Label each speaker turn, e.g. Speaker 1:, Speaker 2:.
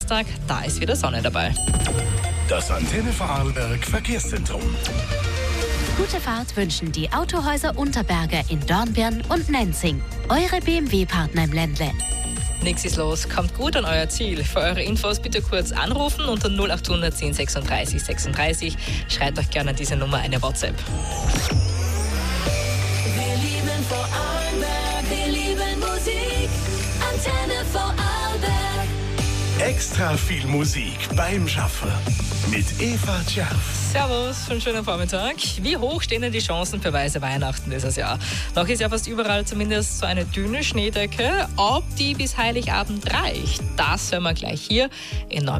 Speaker 1: Donnerstag, da ist wieder Sonne dabei.
Speaker 2: Das Antenne Vorarlberg Verkehrszentrum.
Speaker 3: Gute Fahrt wünschen die Autohäuser Unterberger in Dornbirn und Nenzing. Eure BMW-Partner im Ländle.
Speaker 1: Nichts ist los, kommt gut an euer Ziel. Für eure Infos bitte kurz anrufen unter 0800 10 36 36. Schreibt euch gerne an diese Nummer eine WhatsApp.
Speaker 4: Wir lieben Vorarlberg, wir lieben Musik. Antenne Vorarlberg.
Speaker 2: Extra viel Musik beim Schaffen mit Eva Tscherf.
Speaker 1: Servus, einen schönen Vormittag. Wie hoch stehen denn die Chancen für weiße Weihnachten dieses Jahr? Noch ist ja fast überall zumindest so eine dünne Schneedecke. Ob die bis Heiligabend reicht, das hören wir gleich hier in